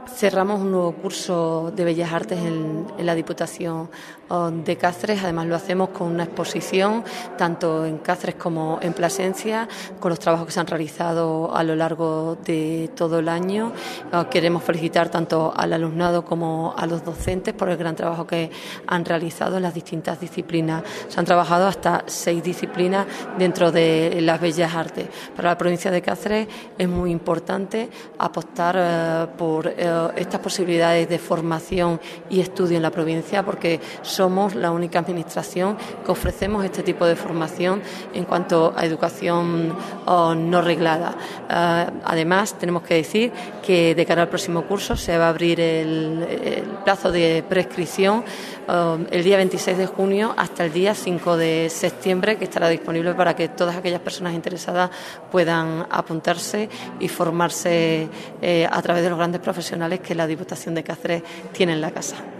Cerramos un nuevo curso de Bellas Artes en la Diputación de Cáceres. Además lo hacemos con una exposición tanto en Cáceres como en Plasencia, con los trabajos que se han realizado a lo largo de todo el año. Queremos felicitar tanto al alumnado como a los docentes por el gran trabajo que han realizado en las distintas disciplinas. Se han trabajado hasta 6 disciplinas dentro de las Bellas Artes. Para la provincia de Cáceres es muy importante apostar por estas posibilidades de formación y estudio en la provincia, porque somos la única administración que ofrecemos este tipo de formación en cuanto a educación no reglada. Además, tenemos que decir que de cara al próximo curso se va a abrir el plazo de prescripción el día 26 de junio hasta el día 5 de septiembre, que estará disponible para que todas aquellas personas interesadas puedan apuntarse y formarse a través de los grandes profesionales que la Diputación de Cáceres tiene en la casa.